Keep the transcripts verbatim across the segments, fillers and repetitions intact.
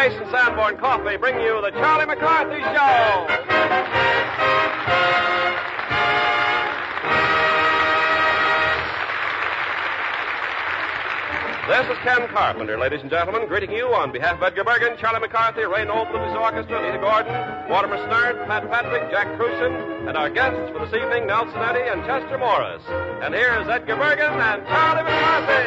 Nash and Sanborn Coffee bring you the Charlie McCarthy Show. This is Ken Carpenter, ladies and gentlemen, greeting you on behalf of Edgar Bergen, Charlie McCarthy, Ray Noble of his orchestra, Lita Gordon, Mortimer Snart, Pat Patrick, Jack Cruson, and our guests for this evening, Nelson Eddy and Chester Morris. And here's Edgar Bergen and Charlie McCarthy.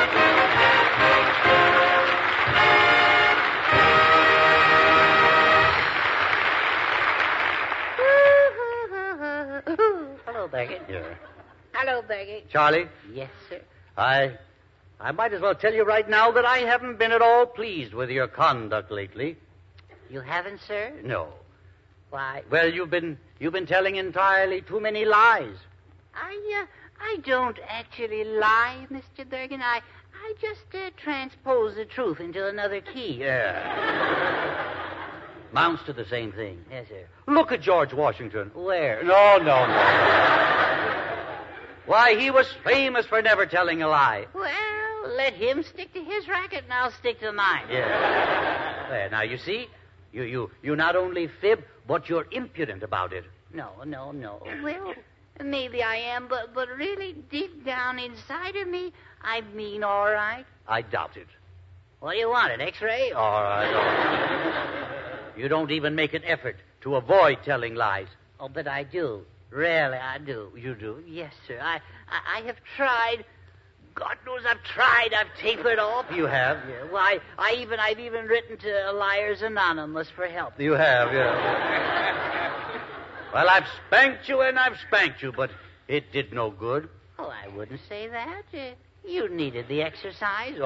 Hello, Bergen. Yeah. Hello, Bergen. Charlie? Yes, sir. I I might as well tell you right now that I haven't been at all pleased with your conduct lately. You haven't, sir? No. Why? Well, you've been you've been telling entirely too many lies. I, uh, I don't actually lie, Mister Bergen. I, I just uh, transpose the truth into another key. Yeah. Amounts to the same thing. Yes, sir. Look at George Washington. Where? No, no, no. Why, he was famous for never telling a lie. Well, let him stick to his racket, and I'll stick to mine. Yeah. There, now, you see, you, you, you not only fib, but you're impudent about it. No, no, no. Well, maybe I am, but, but really, deep down inside of me, I mean all right. I doubt it. What do you want, an X-ray? All right. You don't even make an effort to avoid telling lies. Oh, but I do. Really, I do. You do? Yes, sir. I, I, I have tried. God knows I've tried. I've tapered off. You have? Yeah. Why, I even, I've even written to Liars Anonymous for help. You have, yeah. Well, I've spanked you and I've spanked you, but it did no good. Oh, I wouldn't say that. Uh, you needed the exercise.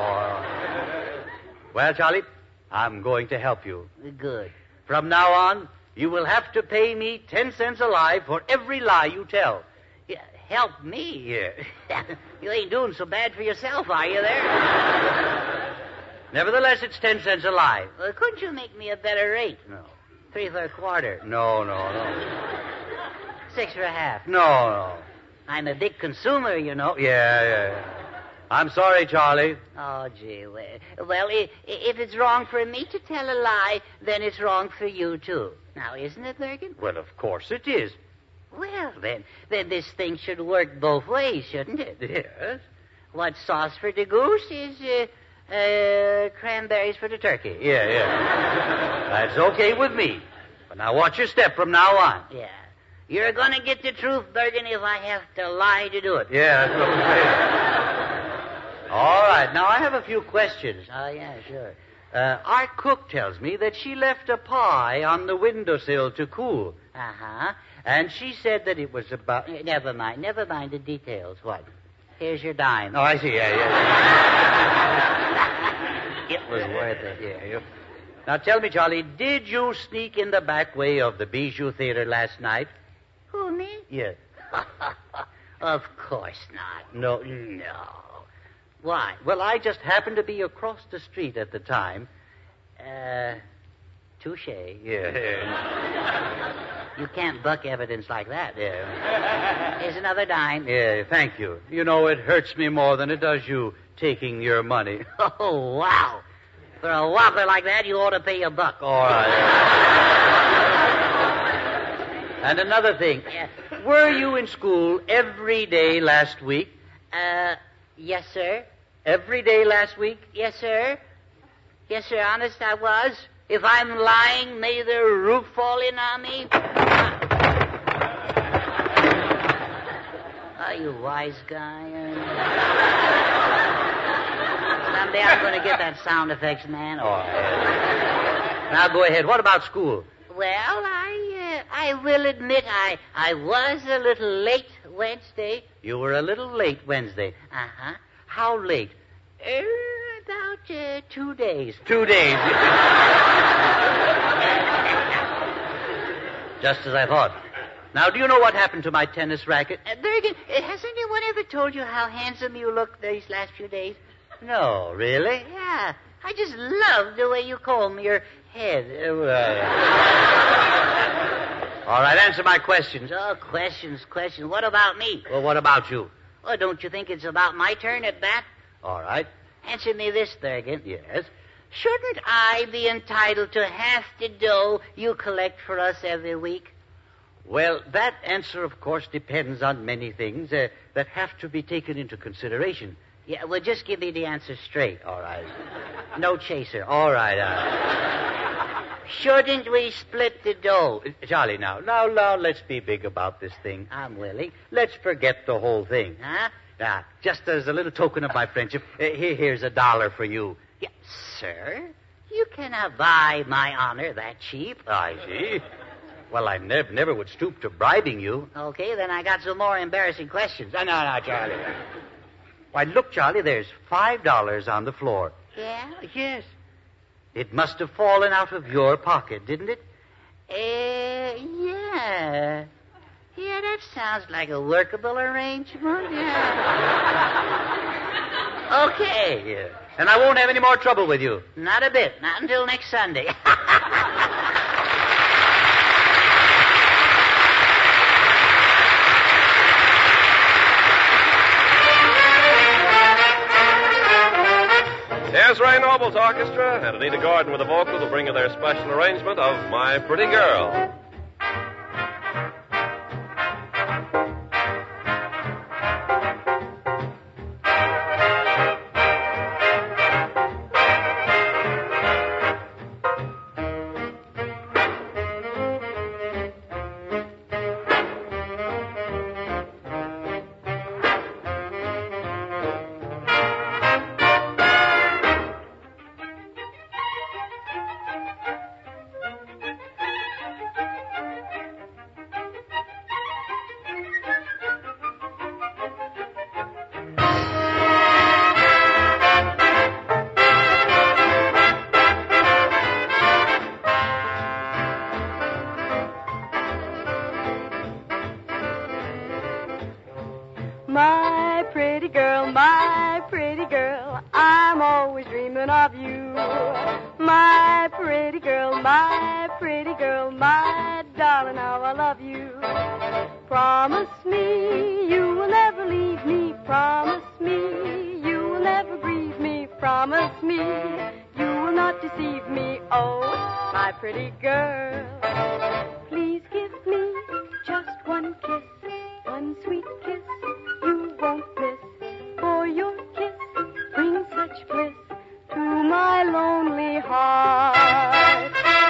Oh. Well, Charlie, I'm going to help you. Good. From now on, you will have to pay me ten cents a lie for every lie you tell. Yeah, help me? Yeah. You ain't doing so bad for yourself, are you there? Nevertheless, it's ten cents a lie. Well, couldn't you make me a better rate? No. Three for a quarter. No, no, no. Six for a half. No, no. I'm a big consumer, you know. Yeah, yeah. I'm sorry, Charlie. Oh, gee. Well, well i- if it's wrong for me to tell a lie, then it's wrong for you, too. Now, isn't it, Bergen? Well, of course it is. Well, then, then this thing should work both ways, shouldn't it? Yes. What's sauce for the goose is uh, uh, cranberries for the turkey. Yeah, yeah. That's okay with me. But now watch your step from now on. Yeah. You're going to get the truth, Bergen, if I have to lie to do it. Yeah, that's what I'm saying. All right. Now, I have a few questions. Oh, yeah, sure. Uh, our cook tells me that she left a pie on the windowsill to cool. Uh-huh. And she said that it was about... Uh, Never mind. Never mind the details. What? Here's your dime. Oh, I see. Yeah, yeah. It was worth it. Yeah, you... Now, tell me, Charlie, did you sneak in the back way of the Bijou Theater last night? Who, me? Yes. Of course not. No. No. Why? Well, I just happened to be across the street at the time. Uh, touche. Yeah. You can't buck evidence like that. Yeah. Here's another dime. Yeah, thank you. You know, it hurts me more than it does you taking your money. Oh, wow. For a whopper like that, you ought to pay a buck. All right. And another thing. Yeah. Were you in school every day last week? Uh, yes, sir. Every day last week? Yes, sir. Yes, sir, honest I was. If I'm lying, may the roof fall in on me. Are you wise guy? Someday I'm going to get that sound effects man. All right. Now go ahead. What about school? Well, I uh, I will admit I I was a little late Wednesday. You were a little late Wednesday. Uh-huh. How late? Uh, about uh, two days. Two days. Just as I thought. Now, do you know what happened to my tennis racket? Uh, Bergen, uh, has anyone ever told you how handsome you look these last few days? No, really? Yeah. I just love the way you comb your head. Uh, well, all right, answer my questions. Oh, questions, questions. What about me? Well, what about you? Oh, don't you think it's about my turn at bat? All right. Answer me this, Bergen. Yes. shouldn't I be entitled to half the dough you collect for us every week? Well, that answer, of course, depends on many things uh, that have to be taken into consideration. Yeah, well, just give me the answer straight. All right. No chaser. All right. Uh... Shouldn't we split the dough? Charlie, now, now, now, let's be big about this thing. I'm willing. Let's forget the whole thing. Huh? Now, just as a little token of my friendship, uh, here, here's a dollar for you. Yeah, sir, you cannot buy my honor that cheap. I see. Well, I never, never would stoop to bribing you. Okay, then I got some more embarrassing questions. No, no, no, Charlie. Why, look, Charlie, there's five dollars on the floor. Yeah? Yes. It must have fallen out of your pocket, didn't it? Uh, yeah. Yeah, that sounds like a workable arrangement, yeah. Okay. Yeah. And I won't have any more trouble with you. Not a bit. Not until next Sunday. Here's Ray Noble's orchestra, and Anita Gordon with the vocals will bring you their special arrangement of My Pretty Girl. My pretty girl, my pretty girl, I'm always dreaming of you. My pretty girl, my pretty girl, my darling, how I love you. Promise me you will never leave me. Promise me you will never grieve me. Promise me you will not deceive me. Oh, my pretty girl, please give me just one kiss, one sweet kiss. You won't miss, for your kiss brings such bliss to my lonely heart.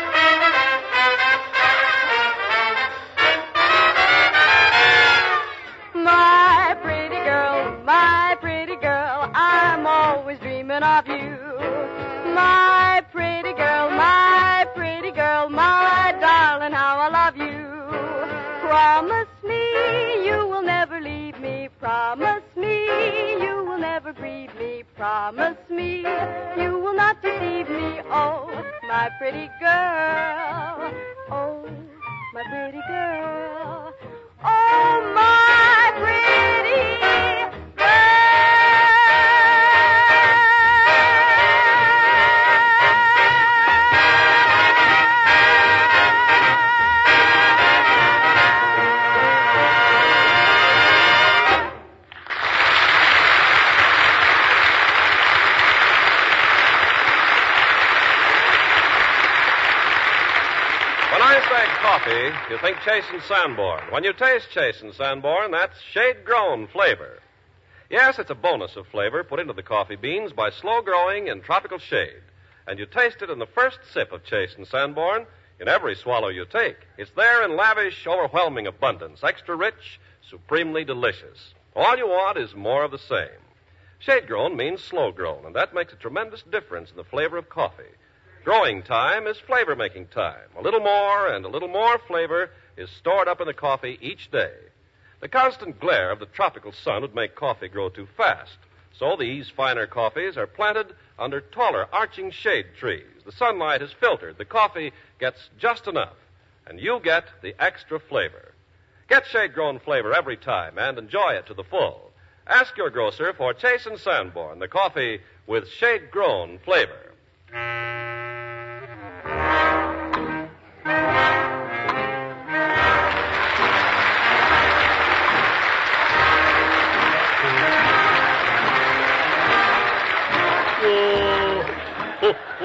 My pretty girl, my pretty girl, I'm always dreaming of you. My pretty girl, my pretty girl, my darling, how I love you. Promise me you will never leave me. Promise me you will never grieve me. Promise me you will not deceive me. Oh, my pretty girl. Oh, my pretty girl. Oh, my pretty Coffee, you think Chase and Sanborn. When you taste Chase and Sanborn, that's shade-grown flavor. Yes, it's a bonus of flavor put into the coffee beans by slow-growing in tropical shade. And you taste it in the first sip of Chase and Sanborn, in every swallow you take. It's there in lavish, overwhelming abundance, extra rich, supremely delicious. All you want is more of the same. Shade-grown means slow-grown, and that makes a tremendous difference in the flavor of coffee. Growing time is flavor-making time. A little more and a little more flavor is stored up in the coffee each day. The constant glare of the tropical sun would make coffee grow too fast. So these finer coffees are planted under taller, arching shade trees. The sunlight is filtered. The coffee gets just enough, and you get the extra flavor. Get shade-grown flavor every time and enjoy it to the full. Ask your grocer for Chase and Sanborn, the coffee with shade-grown flavor.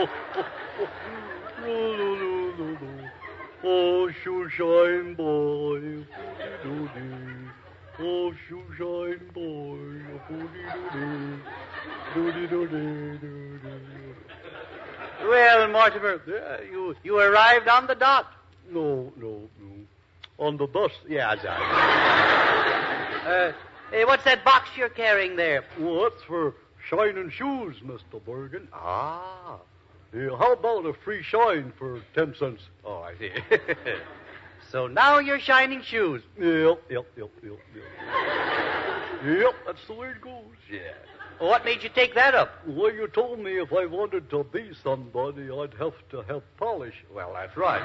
No, no, no, no, no. Oh, shoe shine boy. Doody-doody. Oh, shoe shine boy. Doody-doody. Doody-doody. Well, Mortimer, uh, you you arrived on the dot. No, no, no. On the bus. Yeah, sorry. uh, hey, what's that box you're carrying there? Well, that's for shining shoes, Mister Bergen. Ah. Yeah, how about a free shine for ten cents? Oh, I see. So now you're shining shoes. Yep, yep, yep, yep, yep. Yep, that's the way it goes. Yeah. Well, what made you take that up? Well, you told me if I wanted to be somebody, I'd have to have polish. Well, that's right.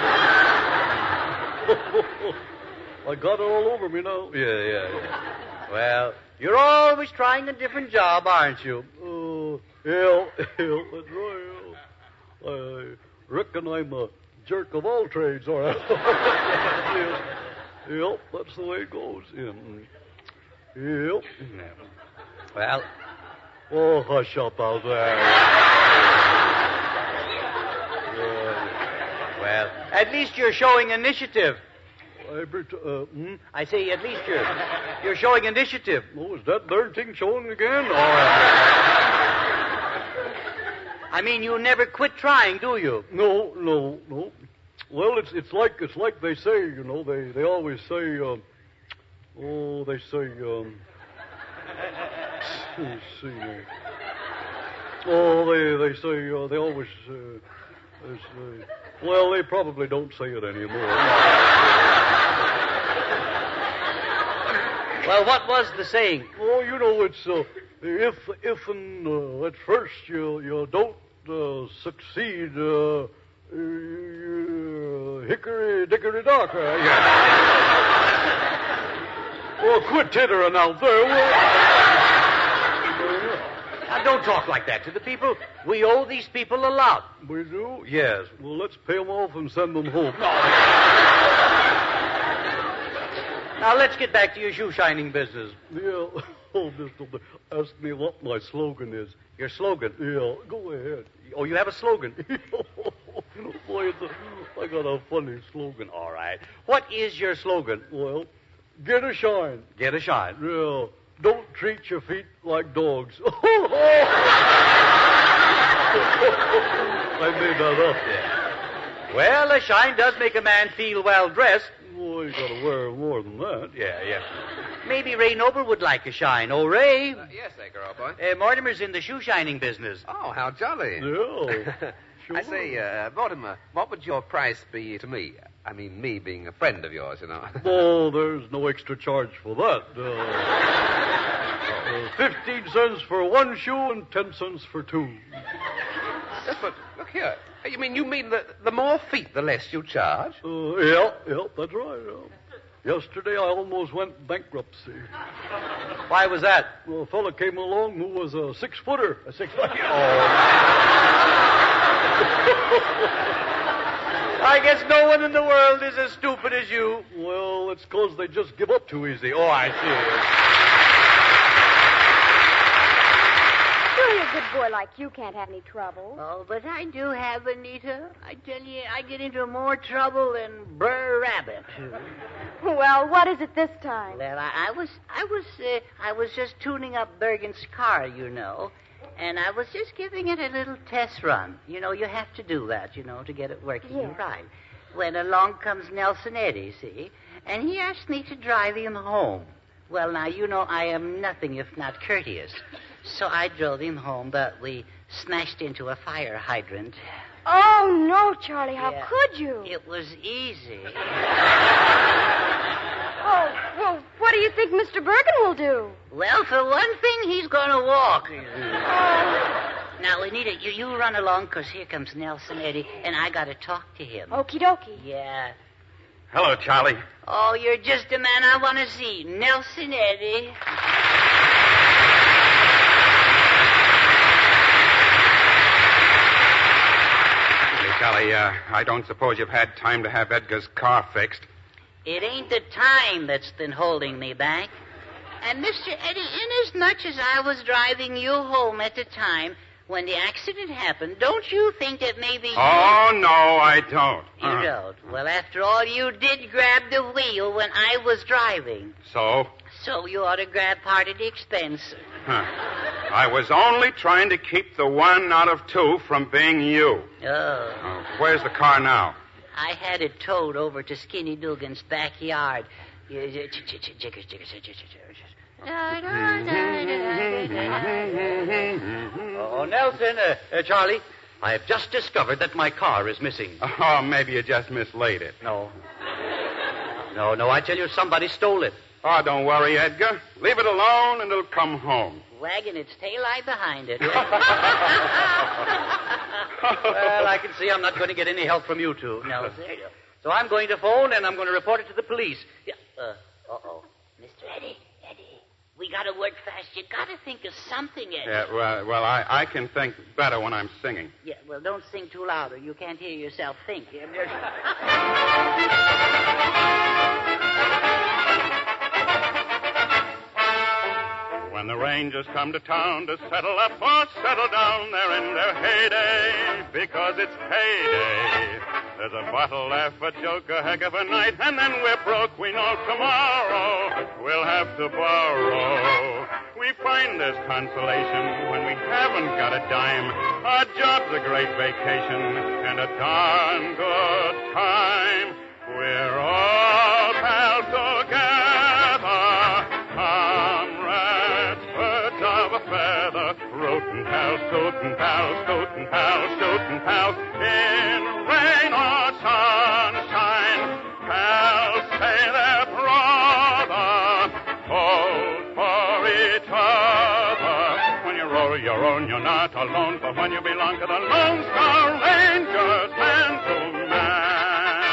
I got it all over me now. Yeah, yeah, yeah. Well, you're always trying a different job, aren't you? Uh, yeah, yeah, that's right. Yeah. I reckon I'm a jerk of all trades, all right. Yeah. Yep, that's the way it goes. Yeah. Yep. Well, oh, hush up out there. Yeah. Well, at least you're showing initiative. I, bet, uh, hmm? I say, at least you're you're showing initiative. Oh, is that darn thing showing again? Oh, I mean, you never quit trying, do you? no, no, no. Well, it's it's like it's like they say, you know. They they always say, um, oh, they say, um, let's see. Uh, oh, they they say uh, they always. Uh, they say, well, they probably don't say it anymore. Well, what was the saying? Oh, you know, it's uh, if if and uh, at first you you don't uh, succeed, uh, uh, hickory dickory dock. Uh, yeah. Oh, quit tittering out there. Now, don't talk like that to the people. We owe these people a lot. We do? Yes. Well, let's pay them off and send them home. Now, let's get back to your shoe shining business. Yeah. Oh, Mister B- ask me what my slogan is. Your slogan? Yeah, go ahead. Oh, you have a slogan? Boy, it's a, I got a funny slogan. All right. What is your slogan? Well, get a shine. Get a shine. Yeah. Don't treat your feet like dogs. I made that up. Yeah. Well, a shine does make a man feel well dressed. Boy, you gotta wear more than that. Yeah, yeah. Maybe Ray Noble would like a shine. Oh, Ray. Uh, yes, there, girl boy. Uh, Mortimer's in the shoe shining business. Oh, how jolly. Yeah. Sure. I say, uh, Mortimer, what would your price be to me? I mean, me being a friend of yours, you know. Oh, there's no extra charge for that. Uh, uh, Fifteen cents for one shoe and ten cents for two. Yes, but look here. You mean you mean that the more feet, the less you charge? Uh, yeah, yeah, that's right. Yeah. Yesterday I almost went bankruptcy. Why was that? Well, a fella came along who was a six-footer. A six-footer. Oh. I guess no one in the world is as stupid as you. Well, it's because they just give up too easy. Oh, I see. Surely a good boy like you can't have any trouble. Oh, but I do have, Anita. I tell you, I get into more trouble than Br'er Rabbit. Well, what is it this time? Well, I, I was, I was, uh, I was just tuning up Bergen's car, you know, and I was just giving it a little test run. You know, you have to do that, you know, to get it working Yeah. right. When along comes Nelson Eddy, see, and he asked me to drive him home. Well, now, you know, I am nothing if not courteous. So I drove him home, but we smashed into a fire hydrant. Oh, no, Charlie, how Yeah. could you? It was easy. Oh, well, what do you think Mister Bergen will do? Well, for one thing, he's going to walk. Oh. Now, Anita, you, you run along, because here comes Nelson Eddy, and I got to talk to him. Okie dokie. Yeah. Hello, Charlie. Oh, you're just the man I want to see. Nelson Eddy. Hey, Charlie, uh, I don't suppose you've had time to have Edgar's car fixed. It ain't the time that's been holding me back. And, Mister Eddy, inasmuch as I was driving you home at the time, when the accident happened, don't you think that maybe you... Oh, no, I don't. You Uh, don't? Well, after all, you did grab the wheel when I was driving. So? So you ought to grab part of the expense. Huh. I was only trying to keep the one out of two from being you. Oh. Uh, where's the car now? I had it towed over to Skinny Dugan's backyard. Oh, Nelson, uh, uh, Charlie, I have just discovered that my car is missing. Oh, maybe you just mislaid it. No. No, no, I tell you, somebody stole it. Oh, don't worry, Edgar. Leave it alone and it'll come home. Wagging its taillight behind it. Well, I can see I'm not going to get any help from you two. No, sir. So I'm going to phone and I'm going to report it to the police. Yeah. Uh, uh-oh. Mister Eddie, Eddie, we got to work fast. You got to think of something, Eddie. Yeah, well, well I, I can think better when I'm singing. Yeah, well, don't sing too loud or you can't hear yourself think. When the Rangers come to town to settle up or settle down, they're in their heyday because it's payday. There's a bottle laugh, a joke, a heck of a night, and then we're broke. We know tomorrow we'll have to borrow. We find there's consolation when we haven't got a dime. Our job's a great vacation and a darn good time. We're all pals together, comrades, birds of a feather, rootin' pals, tootin' pals, tootin' pals, shootin' pals, in rain or sunshine. Pals say they're brother, hold for each other. When you roll your own, you're not alone, for when you belong to the Lone Star Rangers, man to man.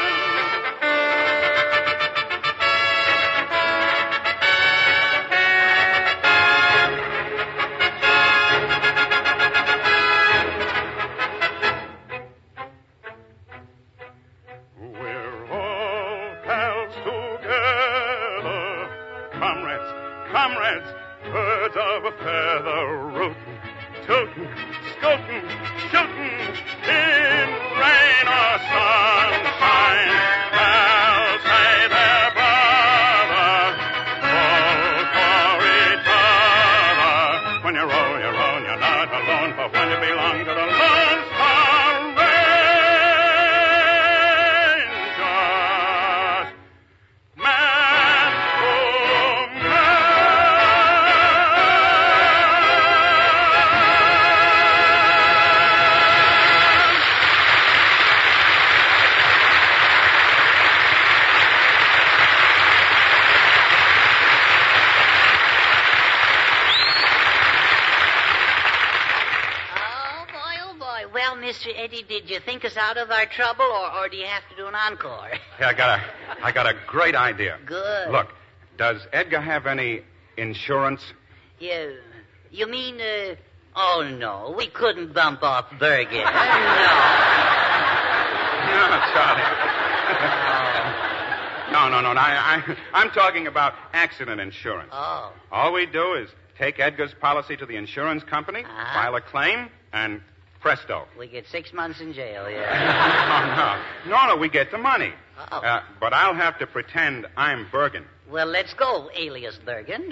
Comrades, birds of a feather, rootin', tootin', scootin', shootin', in rain or sunshine. Pals say they're brother, hold for each other. When you roll your own, you're not alone, for when you belong to the Lone Star Rangers, man to man. Mister Eddie, did you think us out of our trouble, or, or do you have to do an encore? Yeah, I got a, I got a great idea. Good. Look, does Edgar have any insurance? Yeah, you mean, uh, oh, no, we couldn't bump off Bergen. No. No, Charlie. no, no, no, no. I, I, I'm talking about accident insurance. Oh. All we do is take Edgar's policy to the insurance company, Uh-huh. file a claim, and presto. We get six months in jail, yeah. no, no. No, no, we get the money. Oh. Uh, but I'll have to pretend I'm Bergen. Well, let's go, alias Bergen.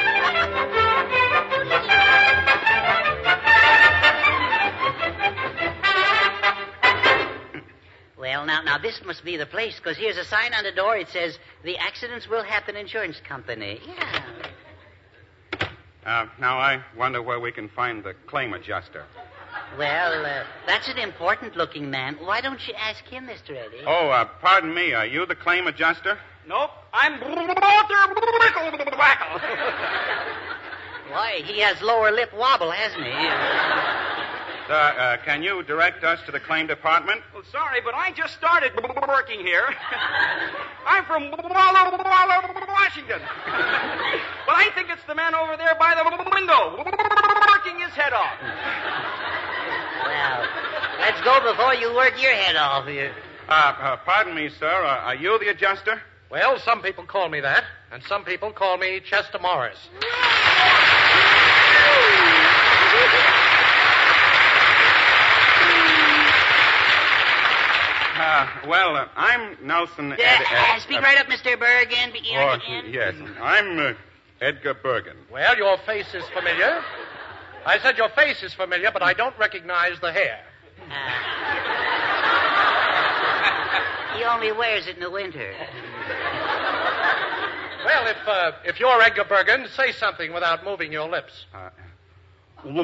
Well, now, now, this must be the place, because here's a sign on the door. It says, the accidents will happen insurance company. Yeah. Uh, now, I wonder where we can find the claim adjuster. Well, uh, that's an important-looking man. Why don't you ask him, Mister Eddie? Oh, uh, pardon me. Are you the claim adjuster? Nope, I'm Walter Wackle. Why, he has lower lip wobble, hasn't he? Sir, uh, can you direct us to the claim department? Well, sorry, but I just started working here. I'm from Washington. But I think it's the man over there by the window, working his head off. Well, let's go before you work your head off here. Uh, uh, pardon me, sir. Uh, are you the adjuster? Well, some people call me that, and some people call me Chester Morris. Uh, well, uh, I'm Nelson... Yeah, Ed- Ed- uh, speak right up, Mister Bergen. Begin Oh, again. yes. I'm uh, Edgar Bergen. Well, your face is familiar. I said your face is familiar, but I don't recognize the hair. Uh, he only wears it in the winter. Well, if uh, if you're Edgar Bergen, say something without moving your lips. Uh, You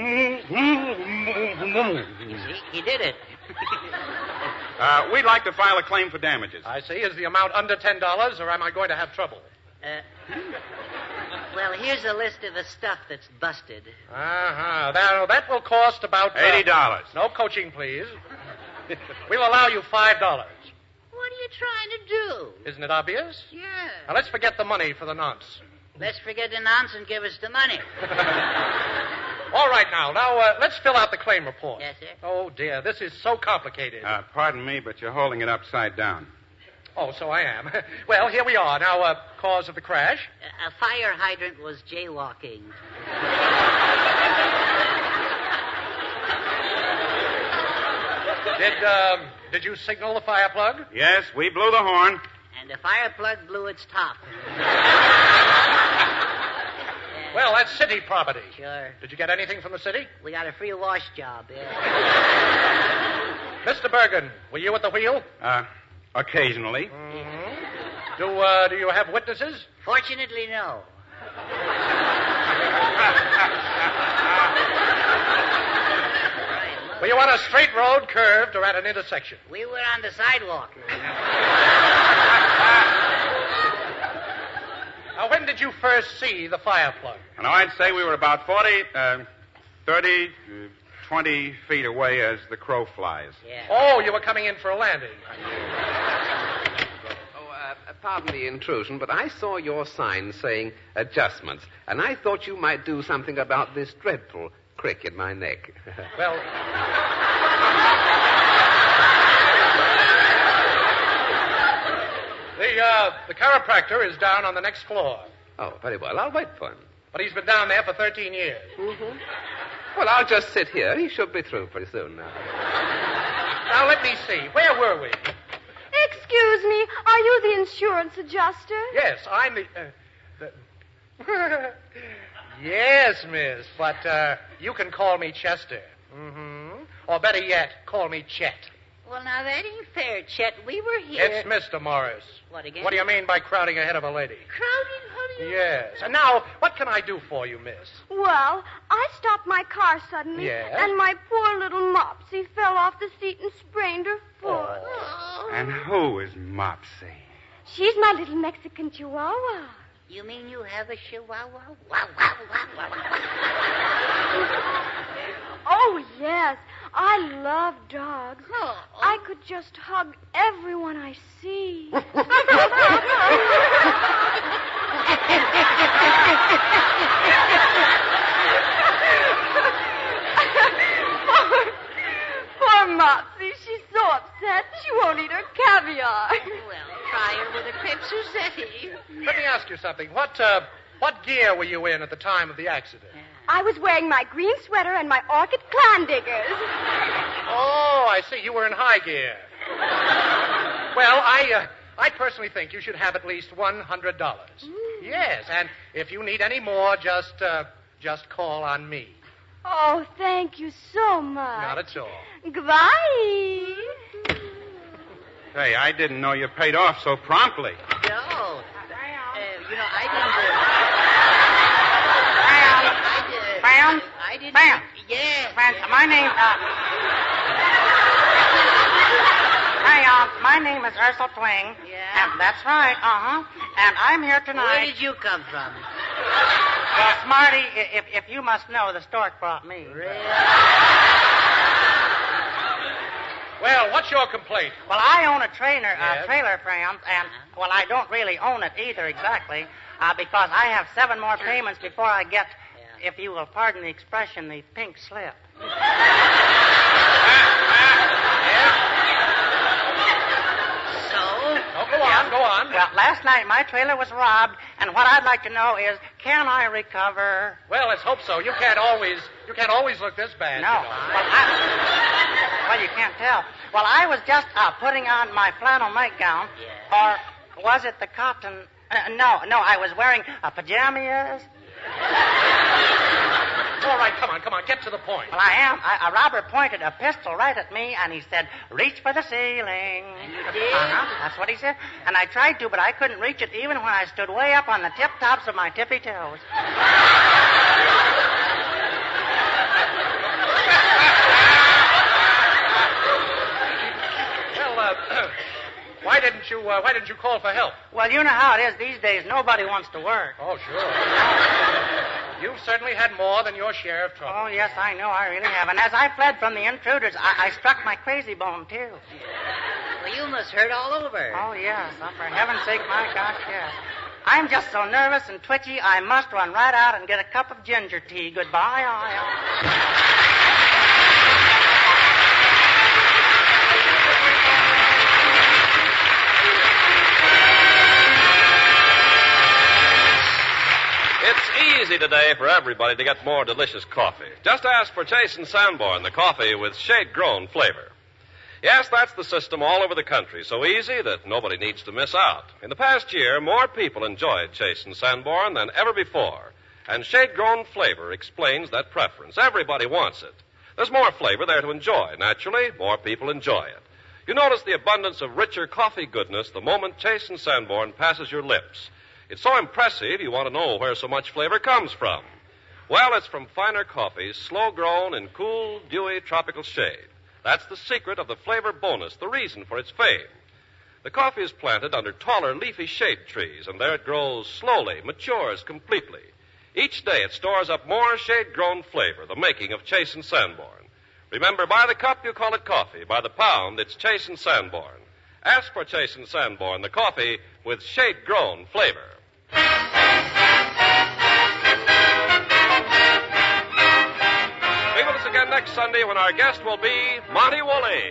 see, he did it. uh, we'd like to file a claim for damages. I see. Is the amount under ten dollars, or am I going to have trouble? Uh, well, here's a list of the stuff that's busted. Uh-huh. That, that will cost about... Uh, eighty dollars. No coaching, please. We'll allow you five dollars. What are you trying to do? Isn't it obvious? Yeah. Now, let's forget the money for the nonce. Let's forget the nonce and give us the money. All right, now. Now, uh, let's fill out the claim report. Yes, sir. Oh, dear. This is so complicated. Uh, pardon me, but you're holding it upside down. Oh, so I am. Well, here we are. Now, uh, cause of the crash. A fire hydrant was jaywalking. Did, um, did you signal the fire plug? Yes, we blew the horn. And the fire plug blew its top. Well, that's city property. Sure. Did you get anything from the city? We got a free wash job, yeah. Mister Bergen, were you at the wheel? Uh, occasionally. Mm-hmm. Do, uh, do you have witnesses? Fortunately, no. Were you on a straight road, curved, or at an intersection? We were on the sidewalk. Now, when did you first see the fire plug? And I'd say we were about forty, uh, thirty, uh, twenty feet away as the crow flies. Yeah. Oh, you were coming in for a landing. Oh, uh, pardon the intrusion, but I saw your sign saying adjustments, and I thought you might do something about this dreadful crick in my neck. Well... The, uh, the chiropractor is down on the next floor. Oh, very well. I'll wait for him. But he's been down there for thirteen years. Mm-hmm. Well, I'll just sit here. He should be through pretty soon now. Now, let me see. Where were we? Excuse me, are you the insurance adjuster? Yes, I'm the... Uh, the... Yes, miss, but uh, you can call me Chester. Mm-hmm. Or better yet, call me Chet. Well, now, that ain't fair, Chet. We were here... It's Mister Morris. What again? What do you mean by crowding ahead of a lady? Crowding? How do you... Yes. And now, what can I do for you, miss? Well, I stopped my car suddenly, Yes? and my poor little Mopsy fell off the seat and sprained her foot. Oh. And who is Mopsy? She's my little Mexican Chihuahua. You mean you have a chihuahua? Wow, wow, wow, wow, wow. Oh, yes. I love dogs. Oh, oh. I could just hug everyone I see. poor, poor Mopsy. She's so upset. She won't eat her caviar. Well, try her with a crepe Suzette. Let me ask you something. What, uh, what gear were you in at the time of the accident? I was wearing my green sweater and my orchid clan diggers. Oh, I see. You were in high gear. Well, I, uh, I personally think you should have at least one hundred dollars. Yes, and if you need any more, just, uh, just call on me. Oh, thank you so much. Not at all. Goodbye. Hey, I didn't know you paid off so promptly. No. Uh, you know, I didn't... Uh, Bam. I didn't... Bam. Yeah. Bam. My name, uh... Hi, uh, my name is Ursula Twing. Yeah? And that's right, uh-huh. And I'm here Where tonight... did you come from? Well, Smarty, i- if, if you must know, the stork brought me. Really? Well, what's your complaint? Well, I own a trainer, Yes? uh, trailer, friends, and, well, I don't really own it either exactly, uh, because I have seven more payments before I get, Yeah. if you will pardon the expression, the pink slip. So? Oh, go on, go on. Well, last night my trailer was robbed, and what I'd like to know is, can I recover? Well, let's hope so. You can't always, you can't always look this bad. No. You know. Well, I... well, you can't tell. Well, I was just uh, putting on my flannel nightgown. Yeah. Or was it the cotton? Uh, no, no, I was wearing uh, pajamas. All right, come on, come on, get to the point. Well, I am. I, a robber pointed a pistol right at me, and he said, reach for the ceiling. And you did? Uh-huh, that's what he said. And I tried to, but I couldn't reach it even when I stood way up on the tip-tops of my tippy toes. Well, uh, why didn't you, uh, why didn't you call for help? Well, you know how it is these days. Nobody wants to work. Oh, sure. You've certainly had more than your share of trouble. Oh, yes, I know. I really have. And as I fled from the intruders, I, I struck my crazy bone, too. Well, you must hurt all over. Oh, yes. Oh, for heaven's sake, my gosh, yes. I'm just so nervous and twitchy, I must run right out and get a cup of ginger tea. Goodbye. I, It's easy today for everybody to get more delicious coffee. Just ask for Chase and Sanborn, the coffee with shade-grown flavor. Yes, that's the system all over the country, so easy that nobody needs to miss out. In the past year, more people enjoyed Chase and Sanborn than ever before, and shade-grown flavor explains that preference. Everybody wants it. There's more flavor there to enjoy. Naturally, more people enjoy it. You notice the abundance of richer coffee goodness the moment Chase and Sanborn passes your lips. It's so impressive, you want to know where so much flavor comes from. Well, it's from finer coffees, slow-grown in cool, dewy, tropical shade. That's the secret of the flavor bonus, the reason for its fame. The coffee is planted under taller, leafy shade trees, and there it grows slowly, matures completely. Each day it stores up more shade-grown flavor, the making of Chase and Sanborn. Remember, by the cup you call it coffee. By the pound, it's Chase and Sanborn. Ask for Chase and Sanborn, the coffee with shade-grown flavor. Be with us again next Sunday when our guest will be Monty Woolley.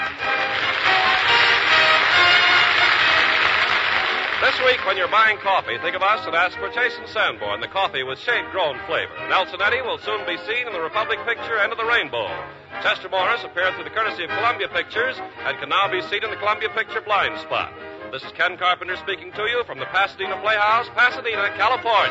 This week, when you're buying coffee, think of us and ask for Chase and Sanborn, the coffee with shade-grown flavor. Nelson Eddy will soon be seen in the Republic picture End of the Rainbow. Chester Morris appeared through the courtesy of Columbia Pictures and can now be seen in the Columbia Picture Blind Spot. This is Ken Carpenter speaking to you from the Pasadena Playhouse, Pasadena, California.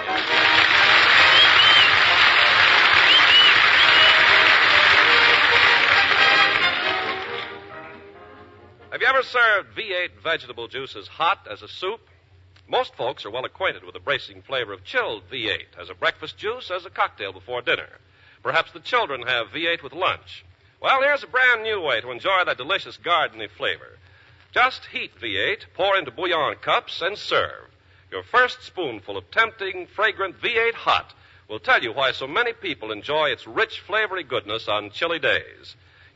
Have you ever served V eight vegetable juices hot as a soup? Most folks are well acquainted with the bracing flavor of chilled V eight as a breakfast juice, as a cocktail before dinner. Perhaps the children have V eight with lunch. Well, here's a brand new way to enjoy that delicious gardeny flavor. Just heat V eight, pour into bouillon cups, and serve. Your first spoonful of tempting, fragrant V eight hot will tell you why so many people enjoy its rich, flavory goodness on chilly days.